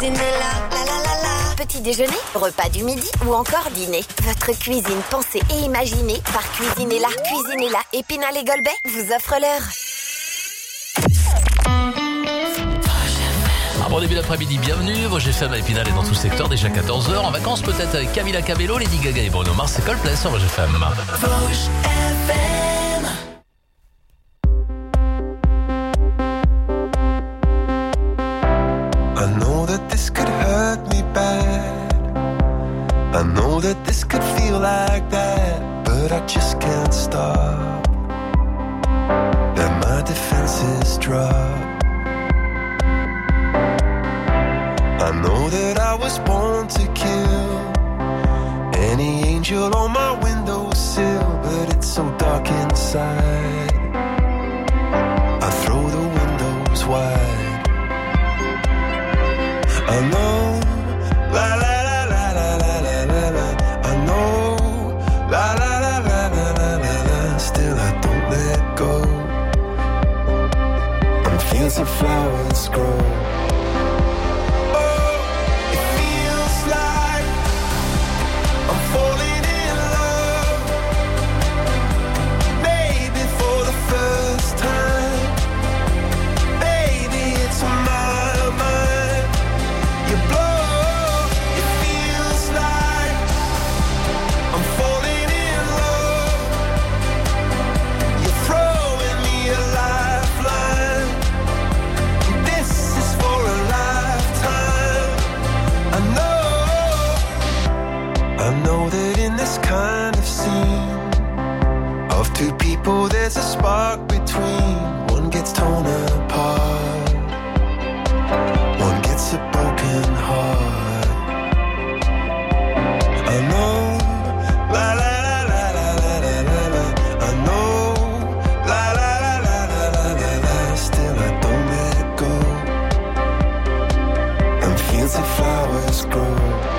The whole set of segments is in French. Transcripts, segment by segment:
cuisine est là, la la la la. Petit déjeuner, repas du midi ou encore dîner. Votre cuisine pensée et imaginée par Cuisinella. Cuisinella, Épinal et Golbet vous offre l'heure. Bon début d'après-midi, bienvenue. Vosges FM à Épinal et dans tout le secteur, déjà 14h. En vacances peut-être avec Camila Cabello, Lady Gaga et Bruno Mars. C'est Coldplay sur Vosges FM. Vosges FM. I know that this could hurt me bad. I know that this could feel like that, but I just can't stop. Then my defenses drop. I know that I was born to kill any angel on my windowsill, but it's so dark inside. I throw the windows wide. I know, la la la la la la la la la. I know, la la la la la la la la. Still I don't let go. And fields of flowers grow. Kind of scene of two people, there's a spark between. One gets torn apart, one gets a broken heart. I know, la la la la la la la la. I know, la la la la la la la la. Still I don't let it go. And fields of flowers grow.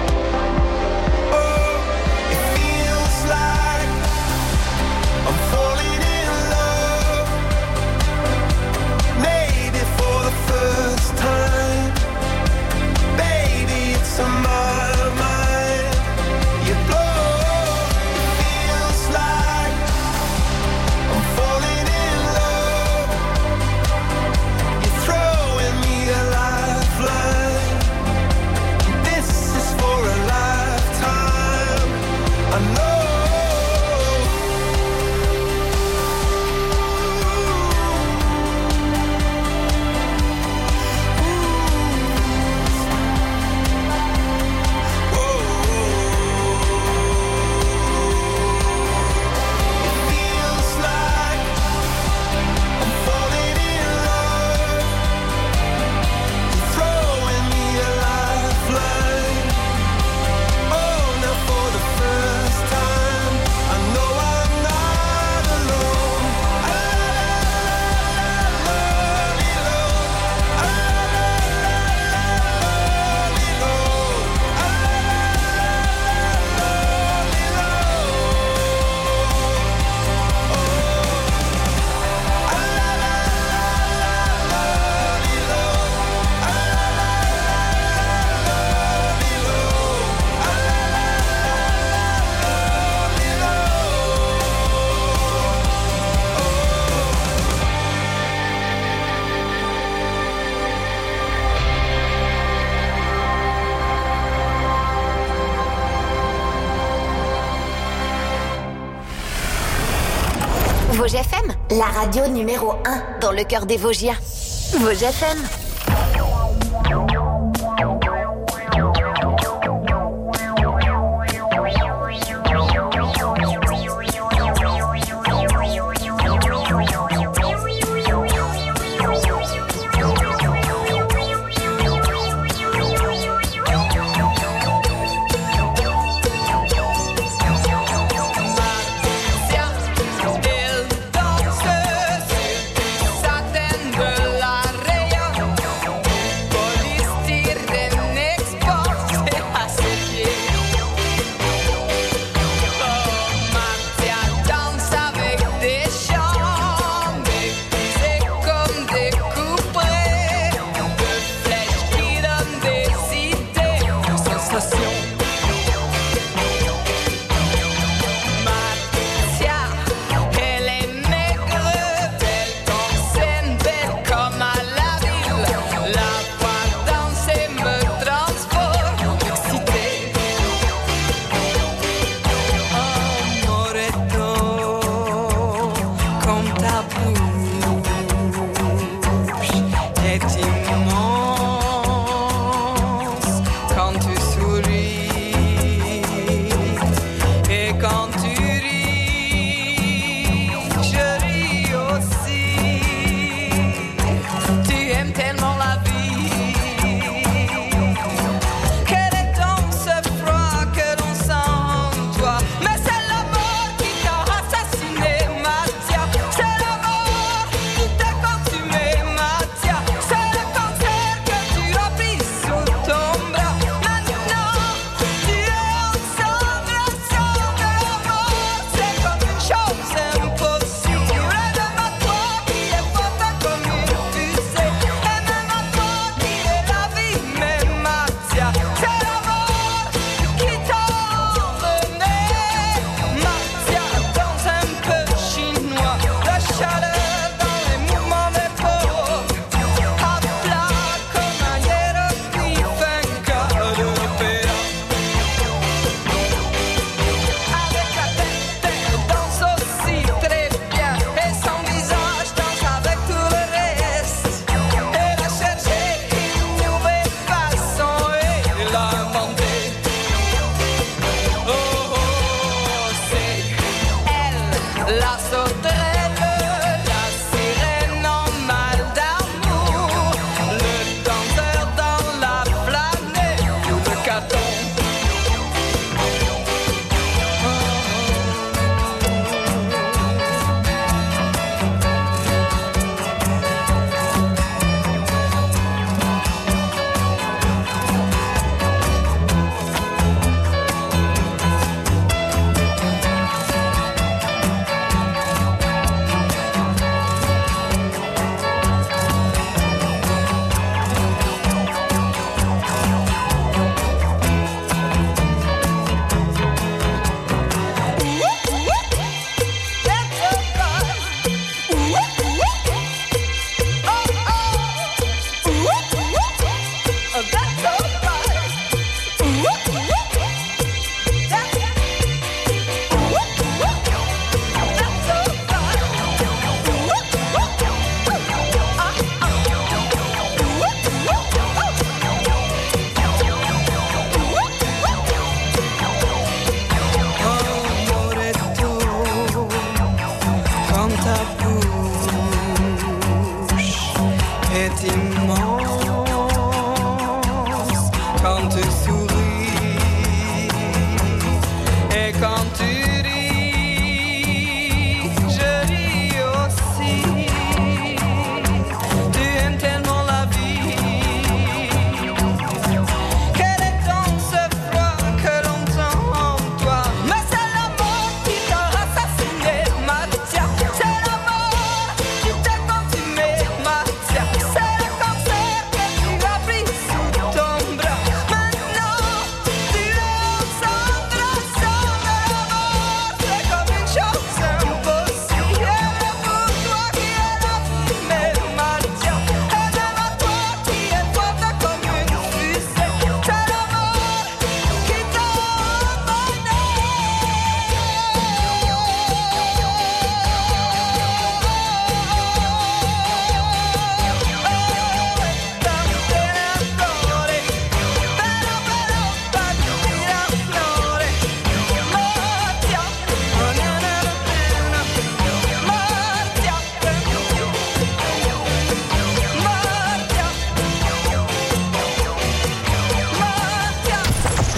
Vosges FM, la radio numéro 1 dans le cœur des Vosgiens. Vosges FM. El danse, saten de la rea.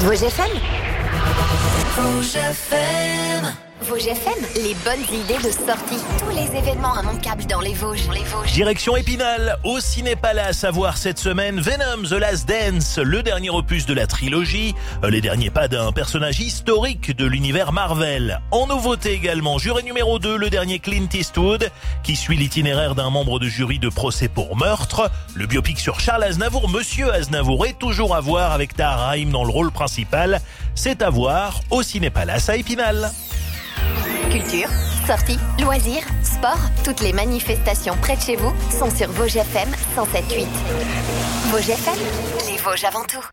Vosges FM. Rouge FM. Vosges FM, les bonnes idées de sortie. Tous les événements immanquables dans les Vosges. Direction Épinal, au Ciné-Palace, à voir cette semaine Venom The Last Dance, le dernier opus de la trilogie, les derniers pas d'un personnage historique de l'univers Marvel. En nouveauté également, jury numéro 2, le dernier Clint Eastwood, qui suit l'itinéraire d'un membre de jury de procès pour meurtre. Le biopic sur Charles Aznavour, Monsieur Aznavour, est toujours à voir avec Tahar Rahim dans le rôle principal. C'est à voir au Ciné-Palace à Épinal. Culture, sorties, loisirs, sport, toutes les manifestations près de chez vous sont sur Vosges FM 107.8. Vosges FM, les Vosges avant tout.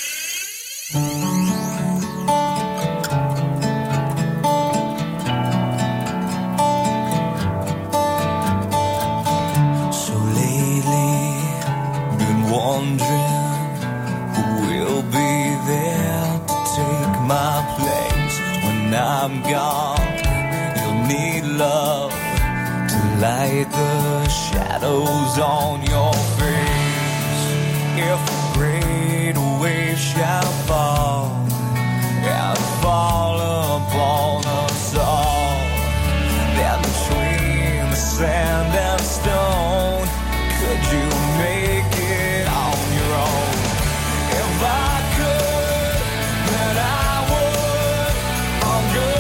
So lately, been wondering who will be there to take my place when I'm gone. Need love to light the shadows on your face. If a great wave shall fall and fall upon us all, then between the sand and stone, could you make it on your own? If I could, then I would. I'll go.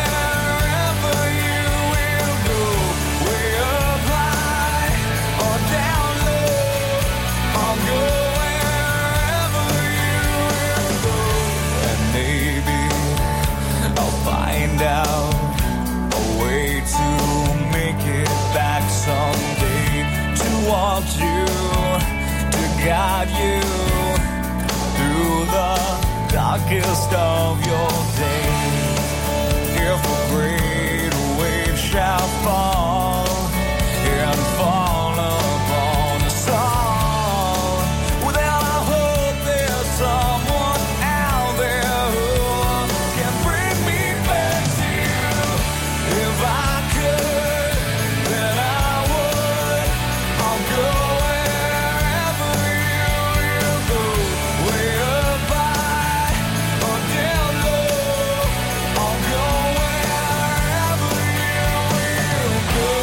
Out a way to make it back someday, to want you, to guide you through the darkest of your days. If a great wave shall fall and fall upon us all, well then I hope there's someone out there who can bring me back. If I could, then I would. I'll go wherever you go. Way up high or down low. I'll go wherever you go.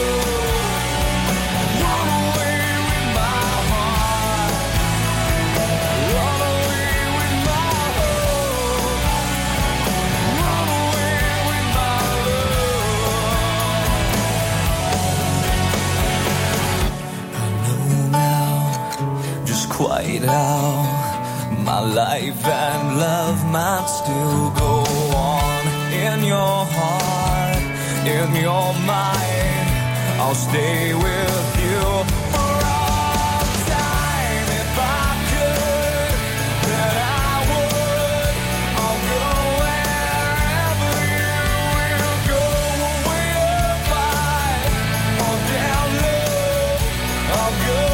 Run away with my heart. Run away with my hope. Run away with my love. Quite how my life and love might still go on. In your heart, in your mind, I'll stay with you for all time. If I could, then I would. I'll go wherever you will go. Way up high or down low, I'll go.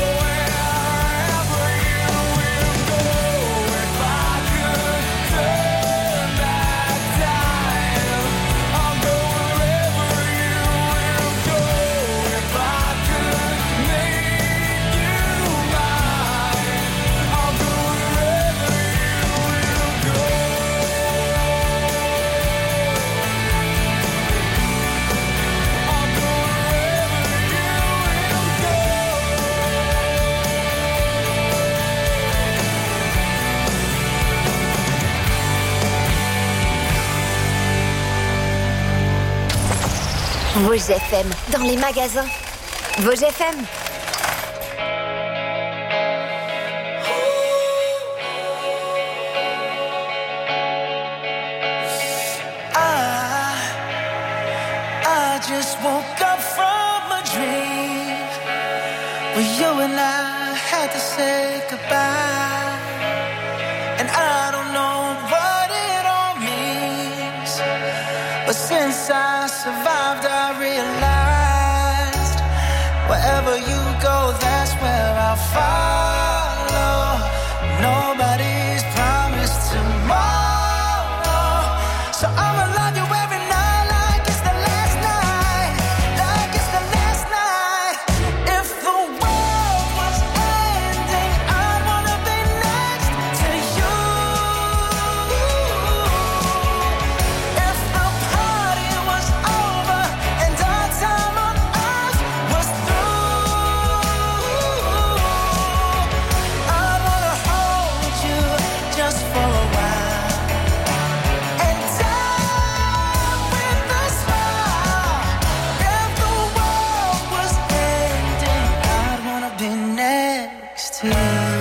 Vosges FM, dans les magasins. Vosges FM. I just woke up from a dream where you and I had to say goodbye. And I don't know what it all means, but since I survived, I realized wherever you go, that's where I'll follow. Nobody's promised tomorrow, so I'ma love you every night like it's the last night, like it's the last night. If the world was ending, I'd wanna be next to you. to you.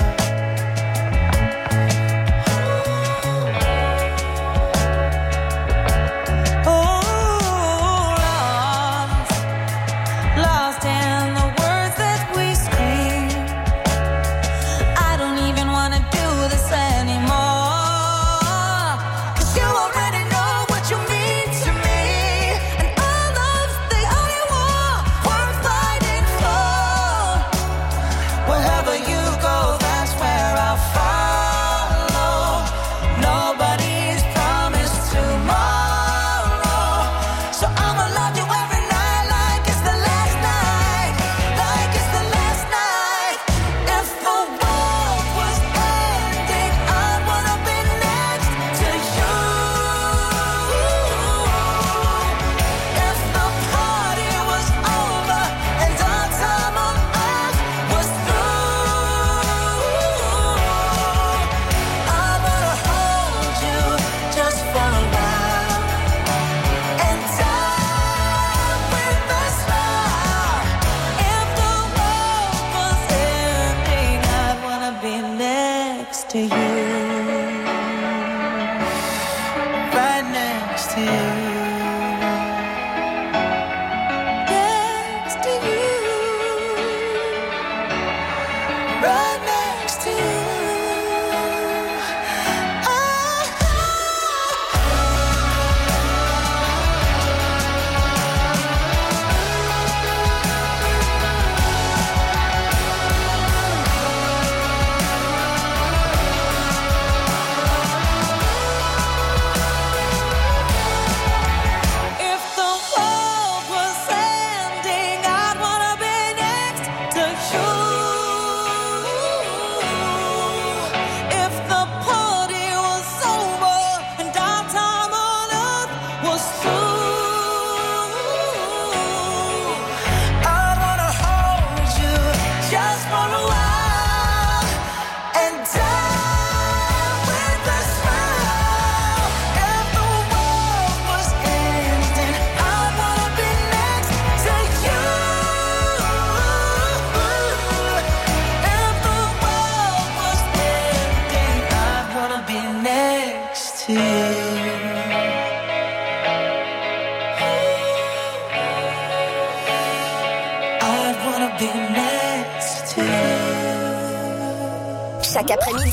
Chaque après-midi,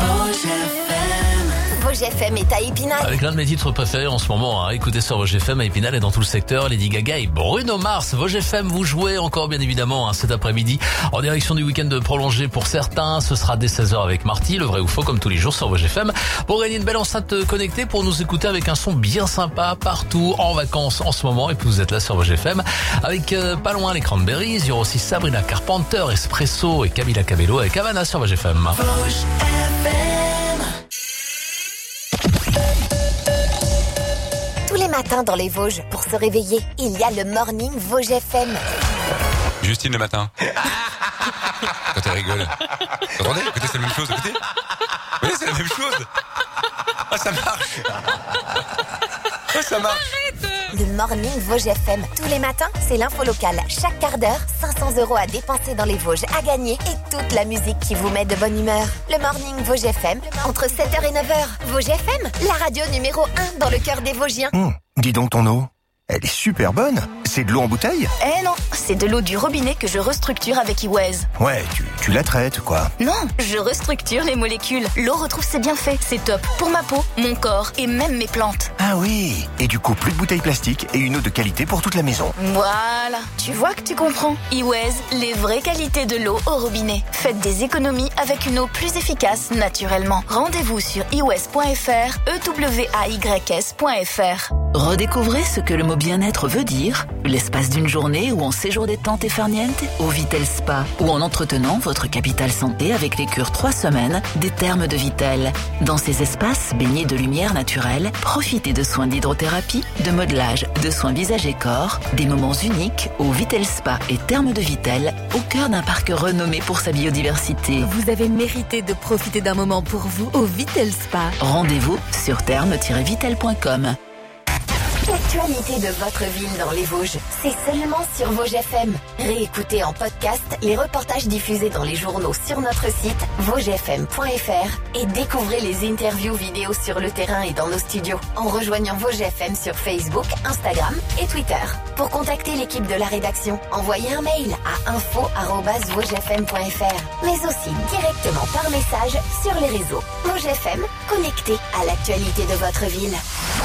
Vosges FM est à Épinal. Avec l'un de mes titres préférés en ce moment, écoutez sur Vosges FM à Épinal et dans tout le secteur, Lady Gaga et Bruno Mars. Vosges FM, vous jouez encore bien évidemment cet après-midi en direction du week-end prolongé pour certains. Ce sera dès 16h avec Marty, le vrai ou faux comme tous les jours sur Vosges FM. Pour gagner une belle enceinte connectée pour nous écouter avec un son bien sympa partout en vacances en ce moment. Et puis vous êtes là sur Vosges FM avec pas loin les Cranberries. Il y aura aussi Sabrina Carpenter, Espresso et Camila Cabello avec Havana sur Vosges FM. Tous les matins dans les Vosges, pour se réveiller, il y a le Morning Vosges FM. Justine le matin. Quand elle rigole. Attendez, écoutez, c'est la même chose, écoutez. Oui, c'est la même chose. Ah, ça marche. Ah, ça marche. Le Morning Vosges FM. Tous les matins, c'est l'info locale. Chaque quart d'heure, 500 € à dépenser dans les Vosges à gagner et toute la musique qui vous met de bonne humeur. Le Morning Vosges FM, entre 7h et 9h. Vosges FM, la radio numéro 1 dans le cœur des Vosgiens. Dis donc ton eau, elle est super bonne. C'est de l'eau en bouteille ? Eh non, c'est de l'eau du robinet que je restructure avec Iwez. Ouais, tu la traites, quoi. Non, je restructure les molécules. L'eau retrouve ses bienfaits. C'est top pour ma peau, mon corps et même mes plantes. Ah oui, et du coup, plus de bouteilles plastiques et une eau de qualité pour toute la maison. Voilà, tu vois que tu comprends. Iwez, les vraies qualités de l'eau au robinet. Faites des économies avec une eau plus efficace naturellement. Rendez-vous sur iwez.fr, eways.fr. Redécouvrez ce que le mot bien-être veut dire, l'espace d'une journée ou en séjour détente et farniente au Vitel Spa ou en entretenant votre capital santé avec les cures 3 semaines des thermes de Vitel. Dans ces espaces baignés de lumière naturelle, profitez de soins d'hydrothérapie, de modelage, de soins visage et corps, des moments uniques au Vitel Spa et thermes de Vitel, au cœur d'un parc renommé pour sa biodiversité. Vous avez mérité de profiter d'un moment pour vous au Vitel Spa. Rendez-vous sur thermes-vitel.com. L'actualité de votre ville dans les Vosges, c'est seulement sur Vosges FM. Réécoutez en podcast les reportages diffusés dans les journaux sur notre site vogesfm.fr et découvrez les interviews vidéo sur le terrain et dans nos studios en rejoignant Vosges FM sur Facebook, Instagram et Twitter. Pour contacter l'équipe de la rédaction, envoyez un mail à info@vogesfm.fr, mais aussi directement par message sur les réseaux. Vosges FM, connecté à l'actualité de votre ville.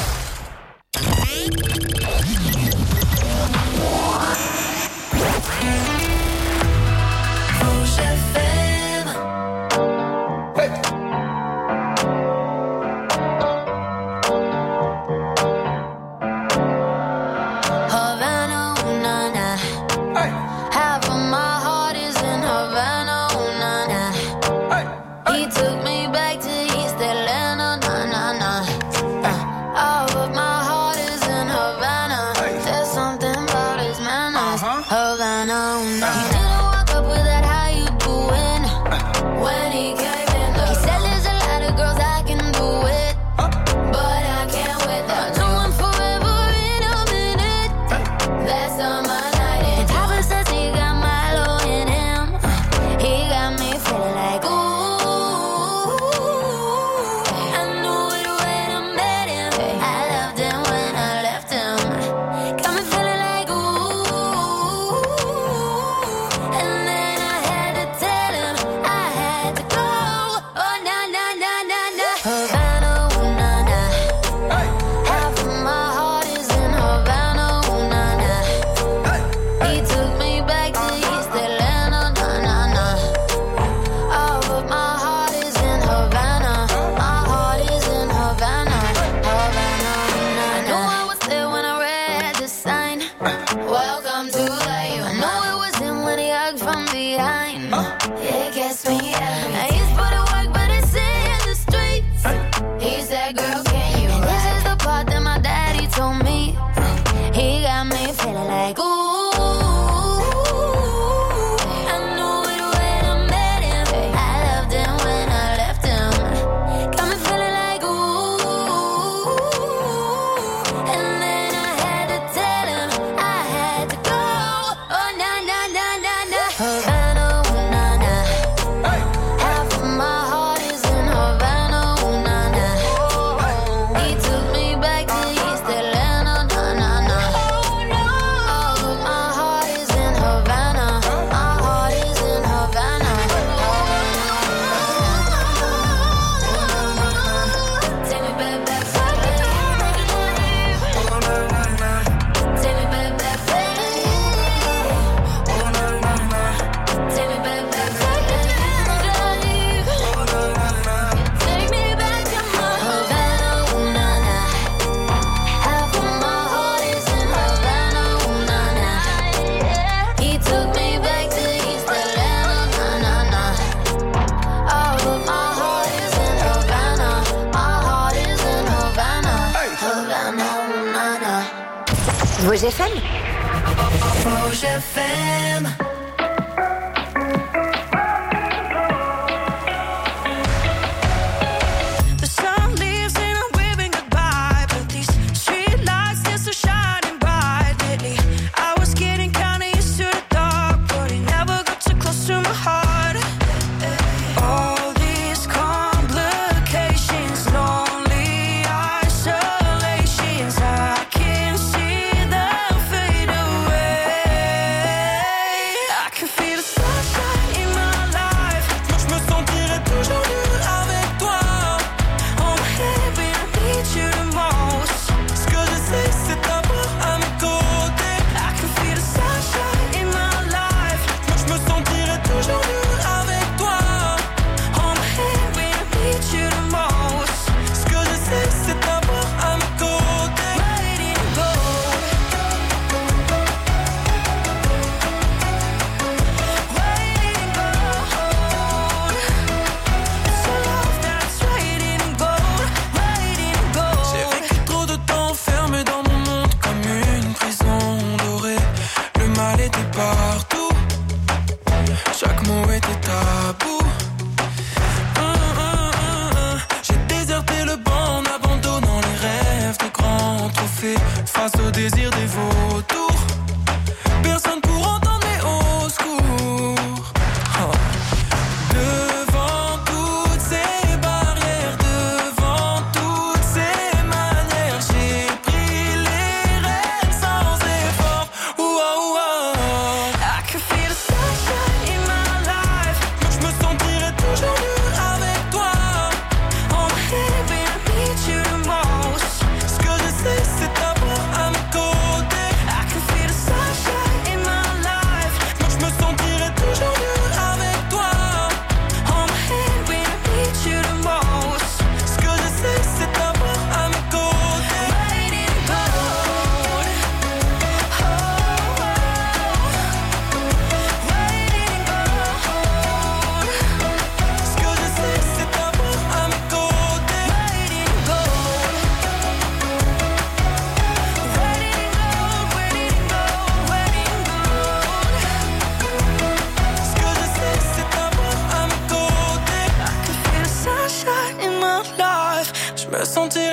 Vosges FM. Vosges FM.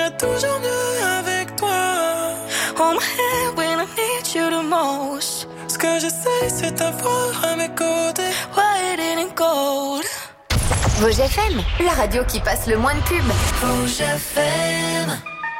va toujours mieux avec toi. Hold my hand when I need you the most. Ce que j'essaie, c'est t'avoir à mes côtés. Why it ain't gold? Vosges FM, la radio qui passe le moins de pubs. Vosges FM.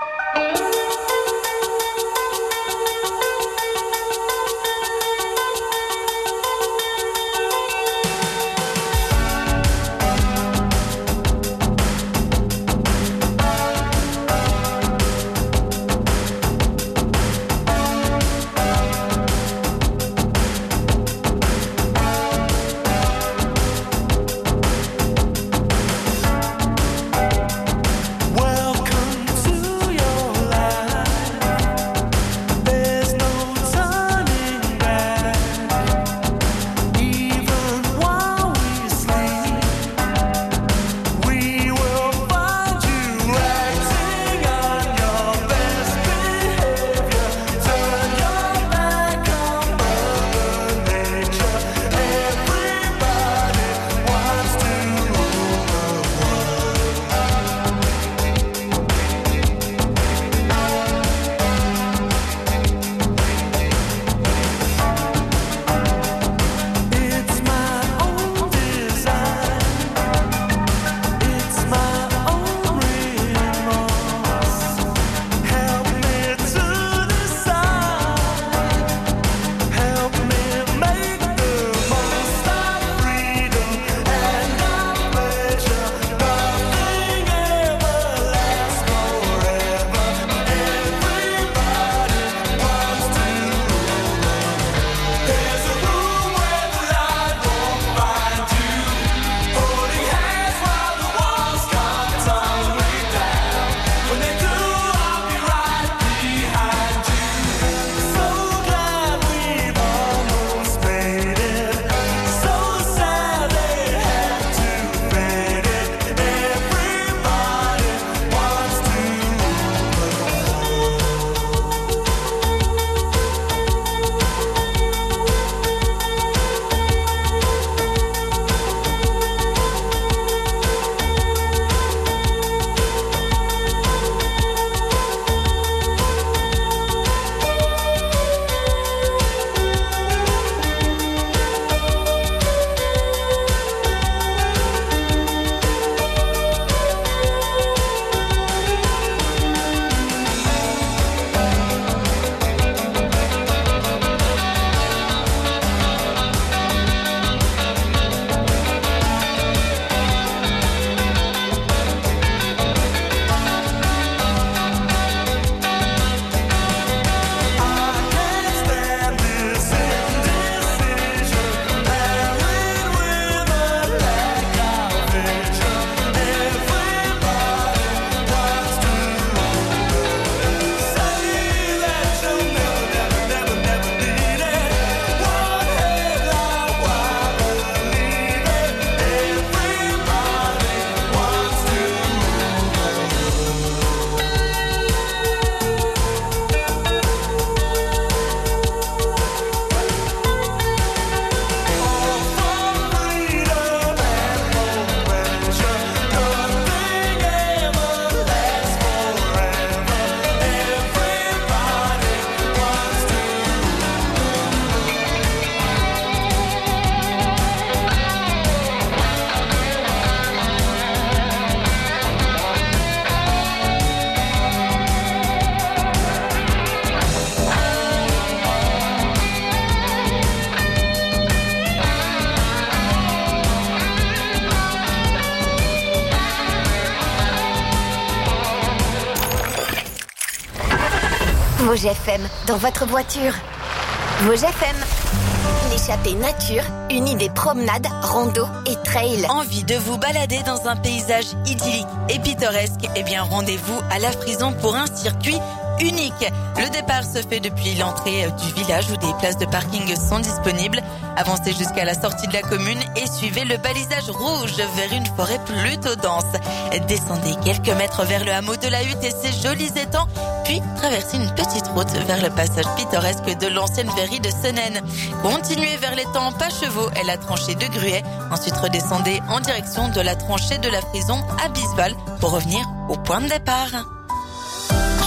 Vosges FM, dans votre voiture. Vosges FM. L'échappée nature, une idée promenade, rando et trail. Envie de vous balader dans un paysage idyllique et pittoresque? Eh bien, rendez-vous à La Frison pour un circuit unique. Le départ se fait depuis l'entrée du village où des places de parking sont disponibles. Avancez jusqu'à la sortie de la commune et suivez le balisage rouge vers une forêt plutôt dense. Descendez quelques mètres vers le hameau de la Hutte et ses jolis étangs, puis traversez une petite route vers le passage pittoresque de l'ancienne verrie de Senaine. Continuez vers l'étang Pachevaux et la tranchée de Gruet. Ensuite, redescendez en direction de la tranchée de La Frison à Bisval pour revenir au point de départ.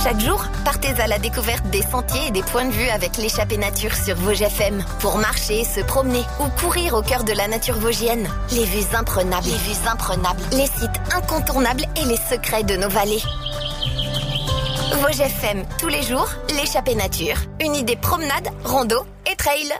Chaque jour, partez à la découverte des sentiers et des points de vue avec l'échappée nature sur Vosges FM. Pour marcher, se promener ou courir au cœur de la nature vosgienne. Les vues imprenables, les sites incontournables et les secrets de nos vallées. Vosges FM, tous les jours, l'échappée nature. Une idée promenade, rando et trail.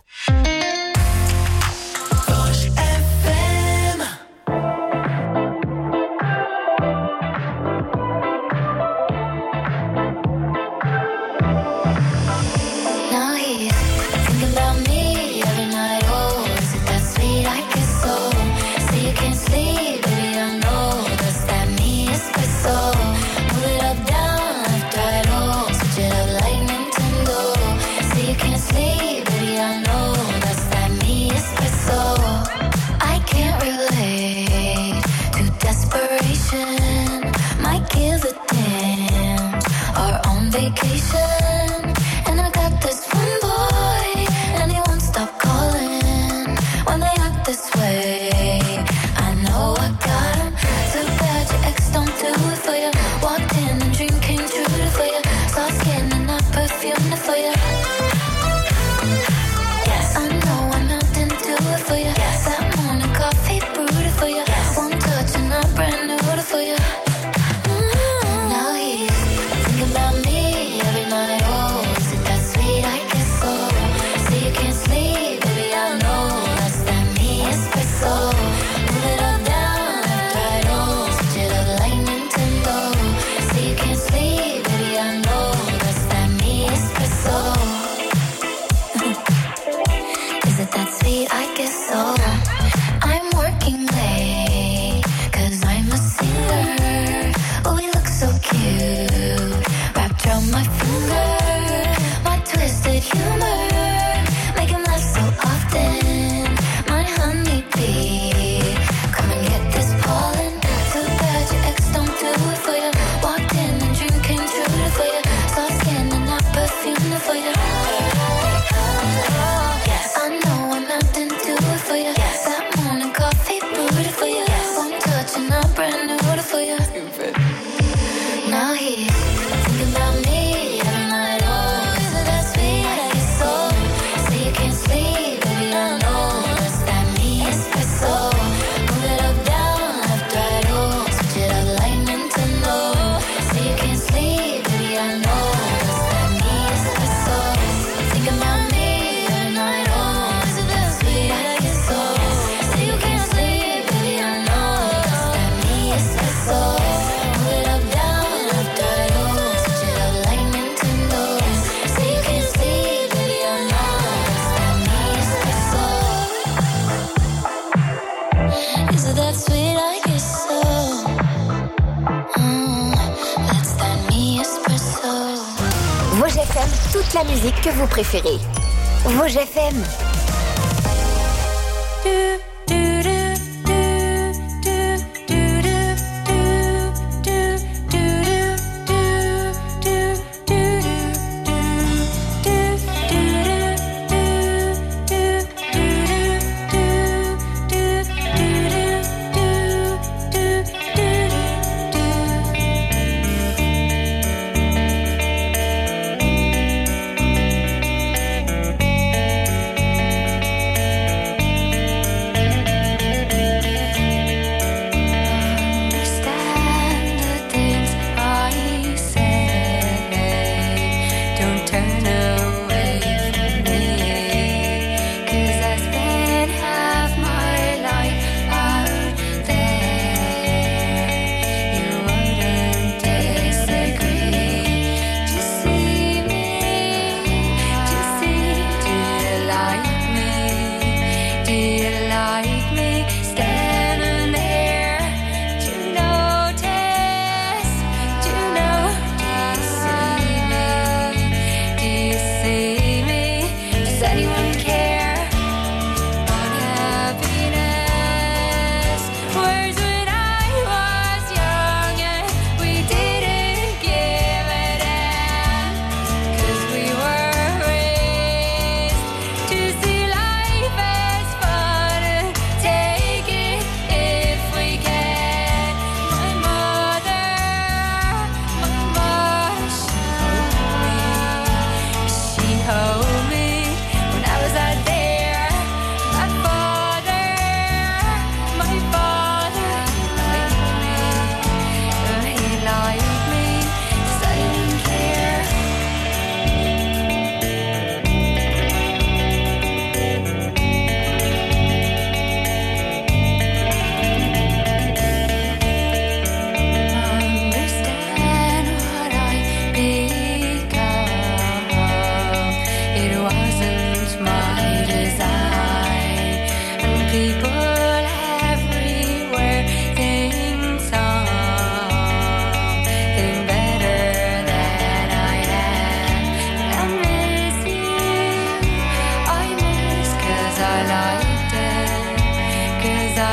Toute la musique que vous préférez. Vosges FM.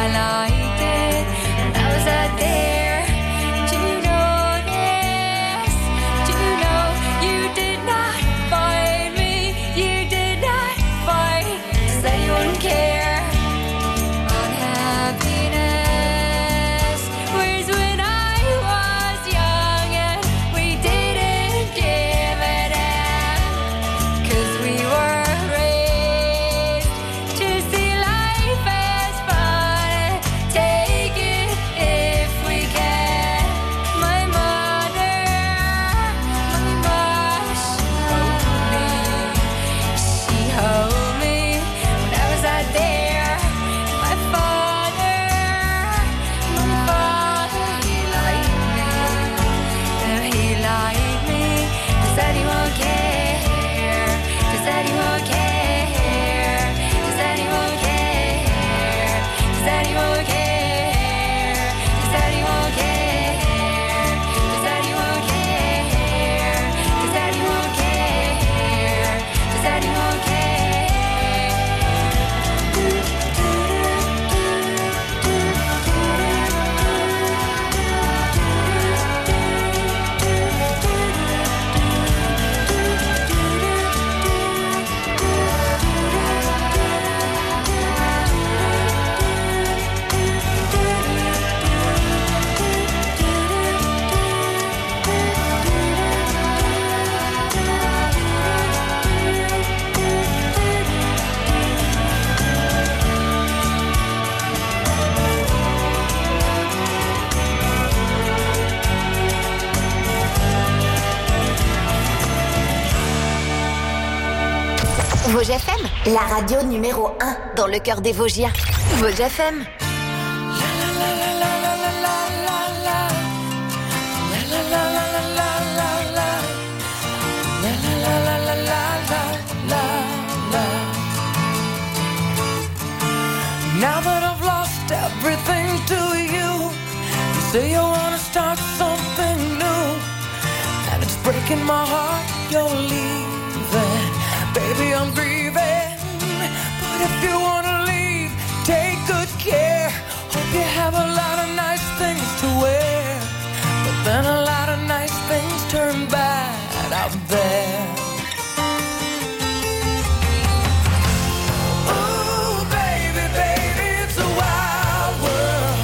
liked it when I was out there. Do you know this? Do you know you did not find me? You did not find, 'cause anyone care? Unhappiness was when I was young and we didn't give a damn, 'cause we were raised to see life as fun and take it if we can. My mother, she held me when I was out there. My father, he liked me. He liked me. Does anyone care? Does anyone care? Does anyone care? Does anyone care? Does anyone care? Does anyone care? Does anyone care? Does anyone care? Vosges FM, la radio numéro 1 dans le cœur des Vosgiens. Vosges FM. Now that I've lost everything to you, you say you wanna start something new, and it's breaking my heart you're leaving. Baby, I'm grieving, but if you wanna leave, take good care. Hope you have a lot of nice things to wear, but then a lot of nice things turn bad out there. Ooh, baby, baby, it's a wild world.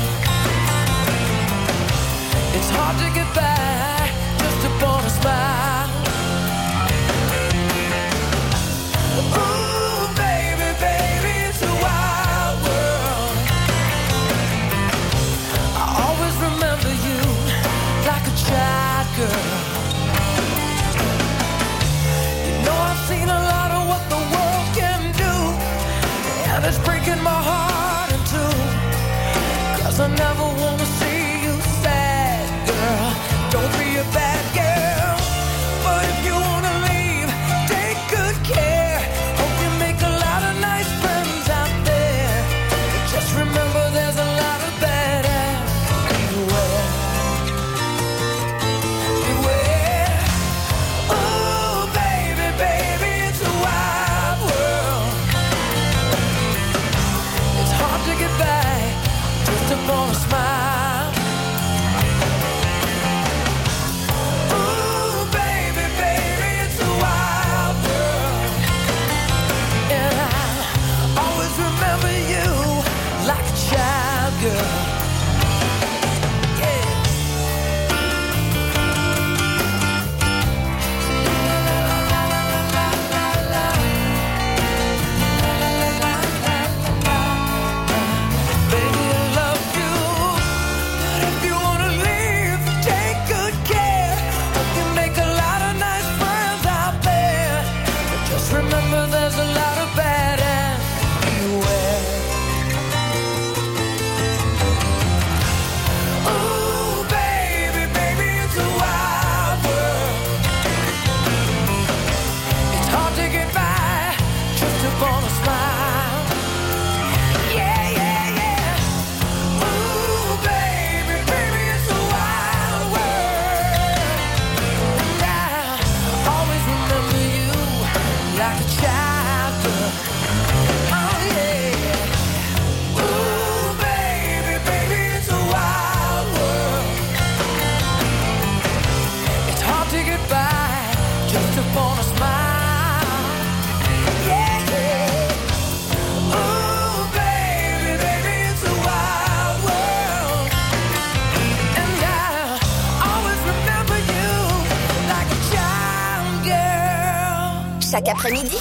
It's hard to get by just upon a smile. Ooh, baby, baby, it's a wild world. I always remember you like a child girl. You know I've seen a lot of what the world can do, and it's breaking my heart in two, 'cause I never wanna see you sad, girl. Don't be a bad girl, but if you wanna leave, take good care. Hope you make a lot of nice friends out there, but just remember there's a lot of bad ass. Beware, beware. Ooh, baby, baby, it's a wild world. It's hard to get by just upon a smile. Ooh, baby, baby, it's a wild world. And I'll always remember you like a child girl. Yeah. Baby, I love you, but if you wanna leave, take good care. Hope you make a lot of nice friends out there, but just remember there's a lot of bad ass. Beware. Chaque après-midi,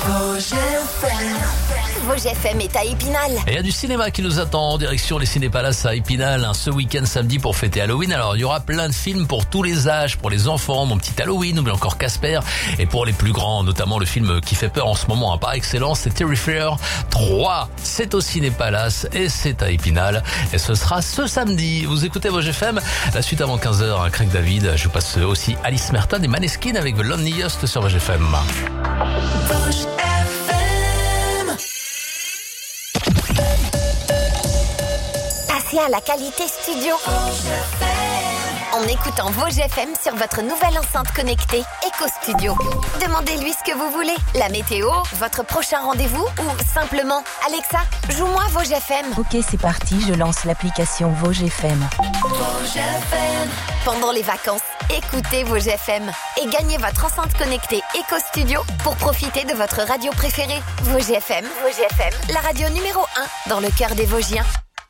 Vosges FM est à Épinal. Et il y a du cinéma qui nous attend en direction les Cinépalaces à Épinal ce week-end samedi pour fêter Halloween. Alors il y aura plein de films pour tous les âges, pour les enfants, Mon Petit Halloween, ou bien encore Casper, et pour les plus grands, notamment le film qui fait peur en ce moment par excellence, c'est Terrifier 3. C'est au Cinépalace et c'est à Épinal et ce sera ce samedi. Vous écoutez Vosges FM, la suite avant 15h, Craig David, je vous passe aussi Alice Merton et Maneskin avec The Loneliest sur Vosges FM. Passez à la qualité studio. En écoutant Vosges FM sur votre nouvelle enceinte connectée Eco Studio. Demandez-lui ce que vous voulez. La météo, votre prochain rendez-vous ou simplement Alexa, joue-moi Vosges FM. Ok, c'est parti, je lance l'application Vosges FM. Vosges FM. Pendant les vacances, écoutez Vosges FM et gagnez votre enceinte connectée Eco Studio pour profiter de votre radio préférée. Vosges FM, la radio numéro 1 dans le cœur des Vosgiens.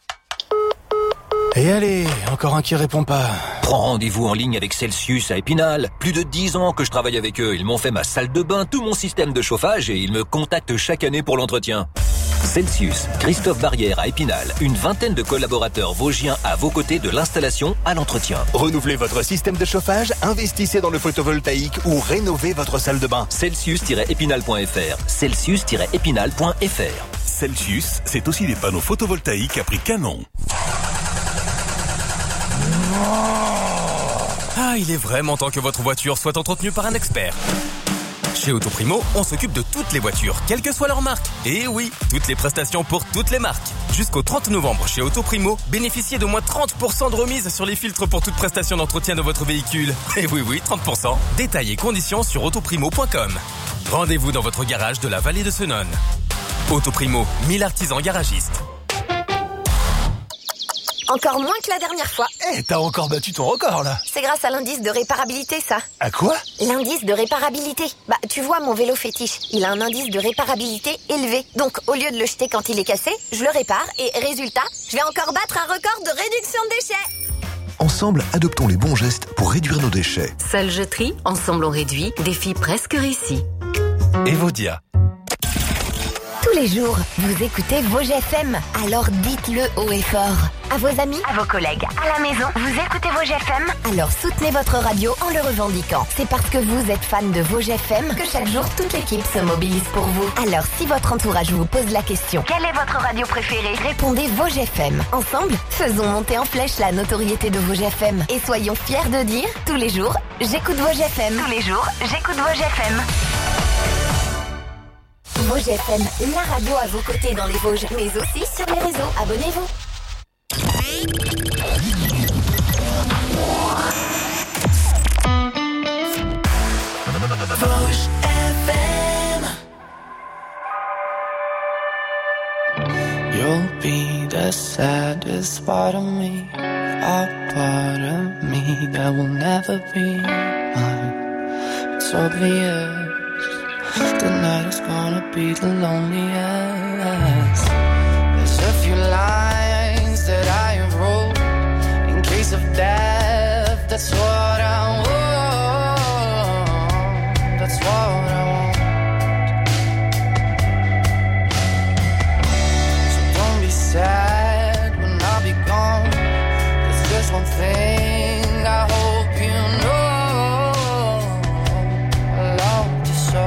Et allez, encore un qui répond pas. Prends rendez-vous en ligne avec Celsius à Épinal. Plus de 10 ans que je travaille avec eux. Ils m'ont fait ma salle de bain, tout mon système de chauffage et ils me contactent chaque année pour l'entretien. Celsius, Christophe Barrière à Épinal. Une vingtaine de collaborateurs vosgiens à vos côtés de l'installation à l'entretien. Renouvelez votre système de chauffage, investissez dans le photovoltaïque ou rénovez votre salle de bain. Celsius-épinal.fr. Celsius-épinal.fr. Celsius, c'est aussi des panneaux photovoltaïques à prix canon. Ah, il est vraiment temps que votre voiture soit entretenue par un expert. Chez Autoprimo, on s'occupe de toutes les voitures, quelle que soit leur marque. Et oui, toutes les prestations pour toutes les marques. Jusqu'au 30 novembre, chez Autoprimo, bénéficiez d'au moins 30% de remise sur les filtres pour toute prestation d'entretien de votre véhicule. Et oui, 30%. Détails et conditions sur autoprimo.com. Rendez-vous dans votre garage de la vallée de Senones. Autoprimo, 1000 artisans garagistes. Encore moins que la dernière fois. T'as encore battu ton record là. C'est grâce à l'indice de réparabilité, ça. À quoi? L'indice de réparabilité. Bah, tu vois, mon vélo fétiche, il a un indice de réparabilité élevé. Donc, au lieu de le jeter quand il est cassé, je le répare et résultat, je vais encore battre un record de réduction de déchets. Ensemble, adoptons les bons gestes pour réduire nos déchets. Seule jeterie, ensemble on réduit, défi presque réussi. Evodia. Tous les jours, vous écoutez Vosges FM. Alors dites-le haut et fort. À vos amis, à vos collègues, à la maison, vous écoutez Vosges FM. Alors soutenez votre radio en le revendiquant. C'est parce que vous êtes fan de Vosges FM que chaque jour, toute l'équipe se mobilise pour vous. Alors si votre entourage vous pose la question, quelle est votre radio préférée? Répondez Vosges FM. Ensemble, faisons monter en flèche la notoriété de Vosges FM. Et soyons fiers de dire, tous les jours, j'écoute Vosges FM. Tous les jours, j'écoute Vosges FM. Vosges FM, la radio à vos côtés dans les Vosges, mais aussi sur les réseaux. Abonnez-vous. Vosges FM. You'll be the saddest part of me, a part of me that will never be mine. It's obvious. Tonight is gonna be the loneliest. There's a few lines that I have wrote in case of death. That's what I want. That's what I want. So don't be sad when I'll be gone. There's just one thing I hope you know. I love you so.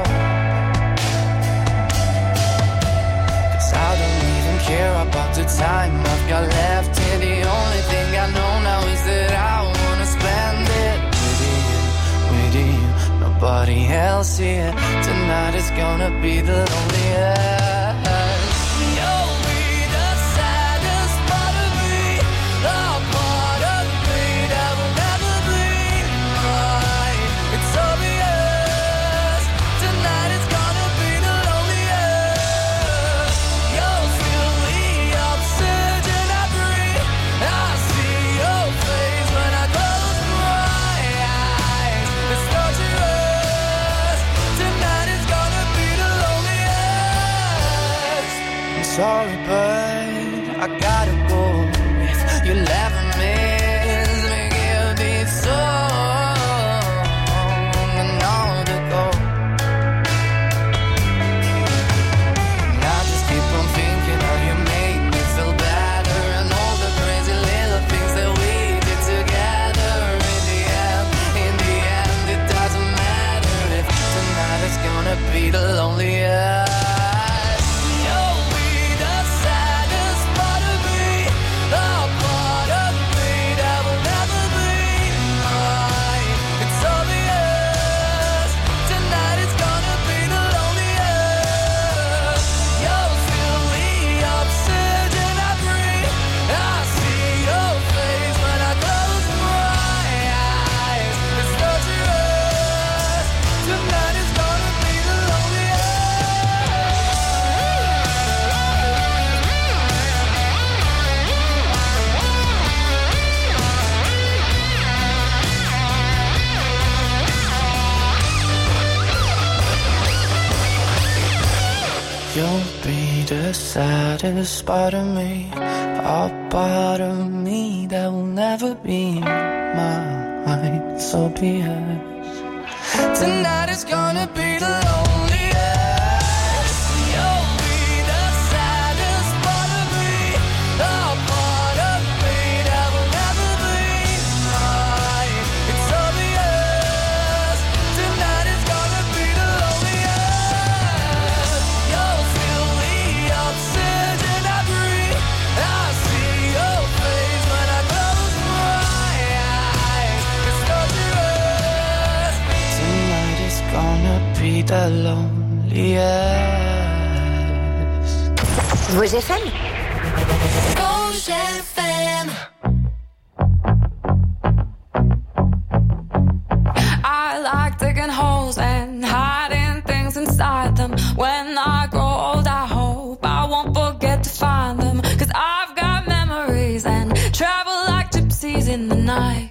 Care about the time I've got left here. The only thing I know now is that I wanna spend it with you, nobody else here. Tonight is gonna be the loneliest. You'll be the saddest part of me, the part of me that will never be mine. It's obvious. Tonight is gonna be the loneliest. You'll feel the oxygen I breathe. I see your face when I close my eyes. It's torturous. Tonight is gonna be the loneliest. saddest part of me, a part of me that will never be mine. So be it. Tonight is gonna be the loneliest. You'll be the saddest part of me, a part of me that will never be mine. It's obvious. Tonight is gonna be the loneliest. You'll feel the oxygen I breathe. I see your face when I close my eyes. It's dangerous. Tonight is gonna be the loneliest. Rouge FM. Rouge FM. I like digging holes and hiding things inside them. When I grow old, I hope I won't forget to find them. 'Cause I've got memories and travel like gypsies in the night.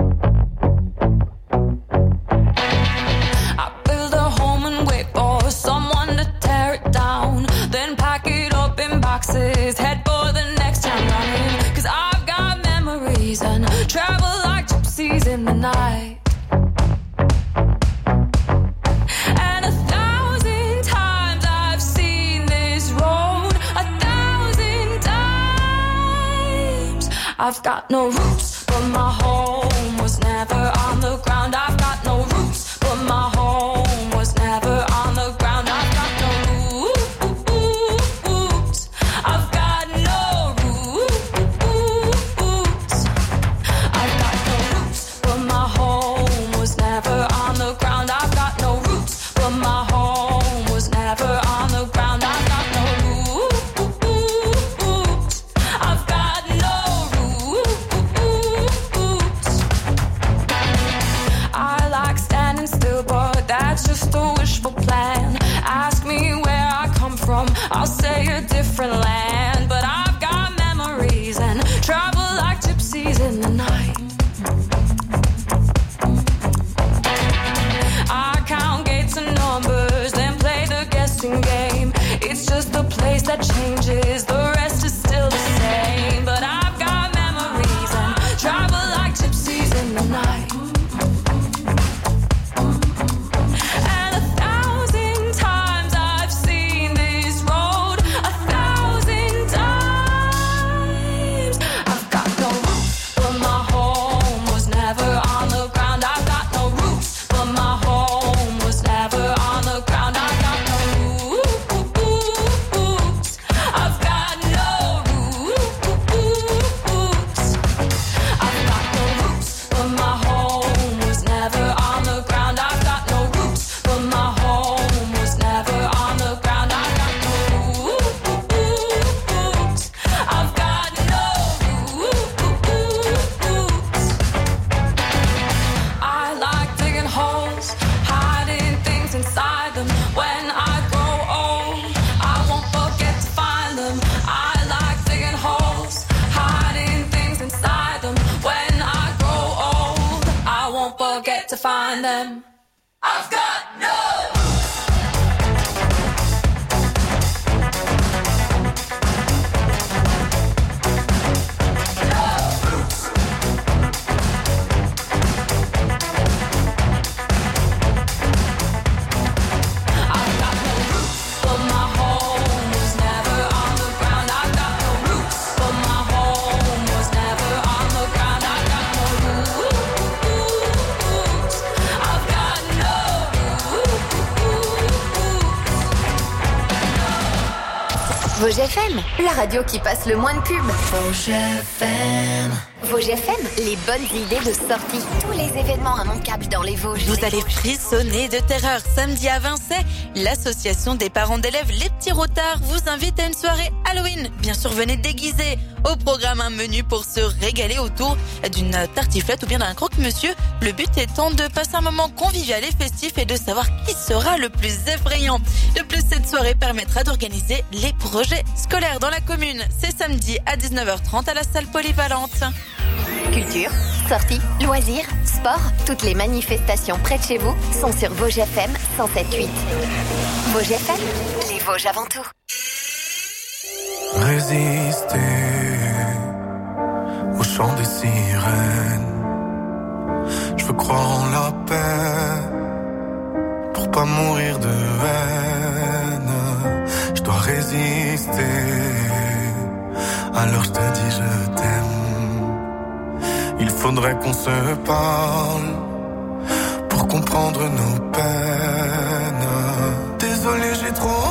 I build a home and wait for someone to tear it down. Then pack it up in boxes, head for the next town running. 'Cause I've got memories and travel like gypsies in the night. And 1,000 times I've seen this road, 1,000 times. I've got no roots, but my home was never on the ground. I've got no roots, but my home was never on the ground. I've got no roots. I've got no roots. I've got no roots, but my home was never on the ground. I've got no roots, but my home was never on the ground. I've got no roots. I've got no roots. I like standing still, but that's just a wishful plan. Ask me where I come from, I'll say a different land. But I've got memories and travel like gypsies in the night. I count gates and numbers, then play the guessing game. It's just a place that changes, the rest is still the same. But I've got memories and travel like gypsies in the night. And 1,000 times I've seen this road, 1,000 times. I've got no roots, but my home was never on the ground. I've got no roots, but my home was never on the ground. I've got no roots. I've got no roots. I've got no roots, but my home was never on the ground. I've got no roots, but my home was never on the ground. I've got no roots. I've got no roots. I like digging holes, hiding things inside them. When I grow old, I won't forget to find them. I like digging holes, hiding things inside them. When I grow old, I won't forget to find them. I've got no but my home was never on the ground. I've got no roots, but my home was never on the ground. I've got no roots. I've got no roots. Rouge FM, la radio qui passe le moins de pubs. Rouge FM. Rouge FM, les bonnes idées de sortie. Tous les événements immanquables dans les Vosges. Vous allez frissonner de terreur. Samedi à Vincennes, l'association des parents d'élèves Les Petits Rotards vous invite à une soirée Halloween. Bien sûr, venez déguiser. Au programme, un menu pour se régaler autour d'une tartiflette ou bien d'un croque-monsieur. Le but étant de passer un moment convivial et festif et de savoir qui sera le plus effrayant. De plus, cette soirée permettra d'organiser les projets scolaires dans la commune. C'est samedi à 19h30 à la salle polyvalente. Culture, sorties, loisirs, sport, toutes les manifestations près de chez vous sont sur Vosges FM 107.8. Vosges FM, les Vosges avant tout. résister au chant des sirènes. Je veux croire en la paix pour pas mourir de haine. Je dois résister, alors je te dis je t'aime. Il faudrait qu'on se parle pour comprendre nos peines. Désolé, j'ai trop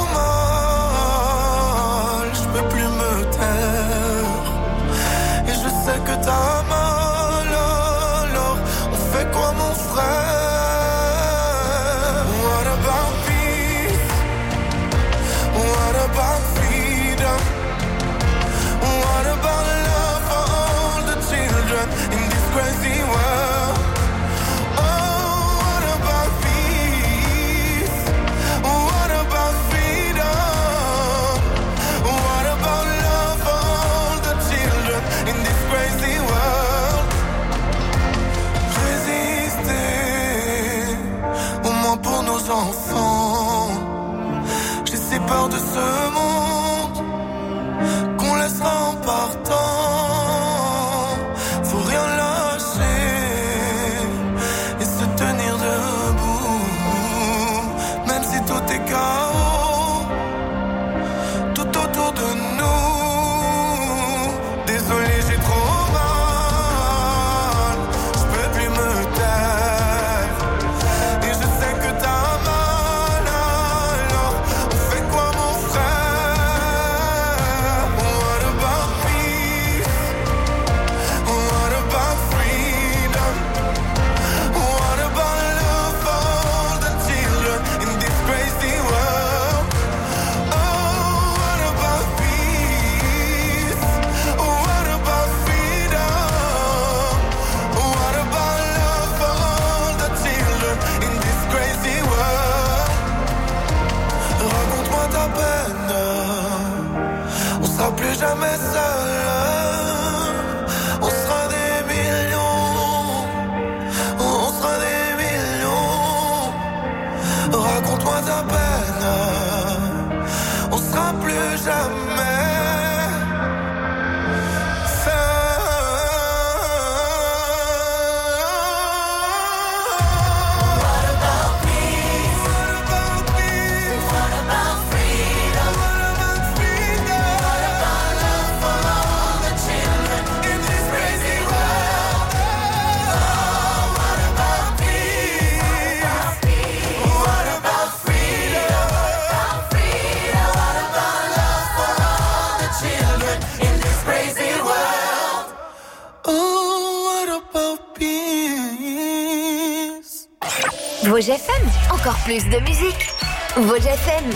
mal, je peux plus me taire. Et je sais que t'as mal, alors on fait quoi mon frère? What about peace? What about freedom? What about love for all the children in this crazy world? Pour nos enfants, j'ai si peur de ce monde qu'on laissera en partant. Faut rien lâcher et se tenir debout, même si tout est chaos tout autour de nous. Désolé, j'ai trop mal, je peux plus me taire. Plus jamais seul, on sera des millions, on sera des millions. Raconte-moi ta peine, on sera plus jamais Vosges FM, encore plus de musique. Vosges FM.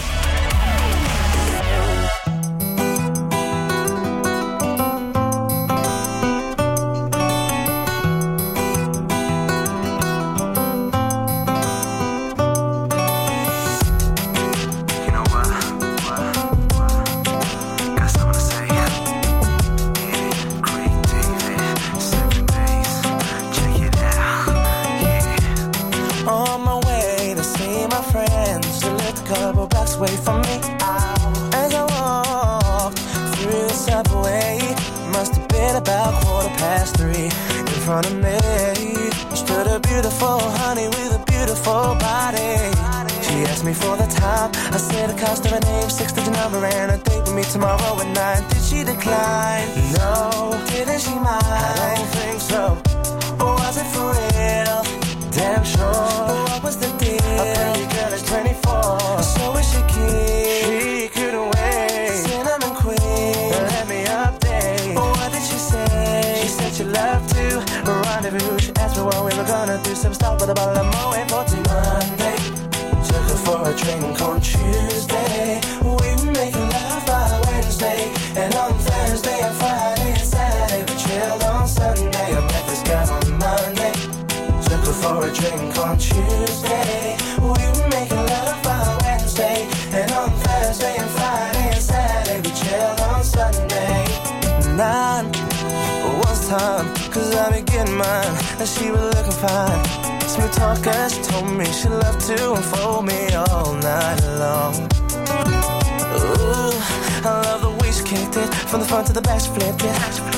Away from me as I walked through the subway. Must have been about 3:15. In front of me stood a beautiful honey with a beautiful body. She asked me for the time. I said the cost of her name, 6-digit number, and a date with me tomorrow at 9. Did she decline? No. Didn't she mind? I don't think so. Or was it for real? Damn sure. But what was the deal? A pretty girl is 24. So is she keen? She couldn't wait. Cinnamon queen, let me update. But what did she say? She said she loved to rendezvous. She asked me what we were gonna do. Some stuff with a bottle of Moët for Monday. Took her for a drink on Tuesday. We were making love by Wednesday. And on Thursday and Friday and Saturday we chilled on Sunday. I met this guy on Monday. Took her for a drink on Tuesday. We were making love by Wednesday. And on Thursday and Friday and Saturday we chilled on Sunday. 9 was time, cause I be getting mine. And she was looking fine. Smooth talker, she told me she loved to unfold me all night long. Ooh, I love the way she kicked it. From the front to the back, she flipped it.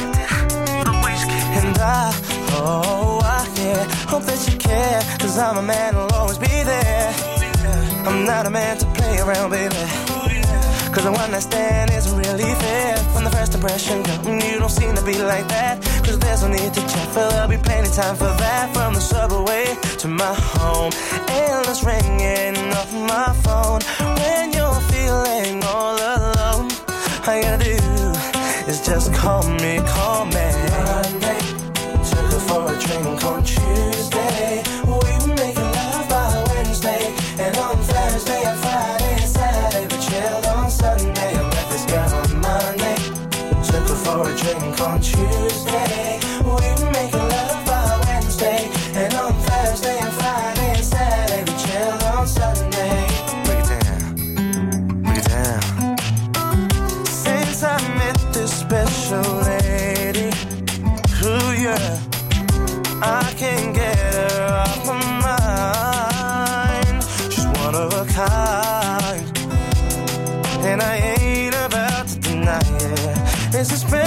And yeah, hope that you care, 'cause I'm a man who'll always be there. I'm not a man to play around, baby, 'cause a one-night stand isn't really fair. From the first impression, girl, you don't seem to be like that. 'Cause there's no need to check, for there'll be plenty time for that. From the subway to my home, endless ringing off my phone. When you're feeling all alone, all you gotta do is just call me. Monday, took her for a drink on Tuesday. We were making love by Wednesday, and on Thursday and Friday and Saturday we chilled on Sunday. I met this girl on Monday, took her for a drink on Tuesday. We were making love by Wednesday, and on Thursday and Friday and Saturday we chilled on Sunday. Break it down. Since I met this special lady, ooh yeah, I can't get her off my mind. She's one of a kind, and I ain't about to deny it. It's a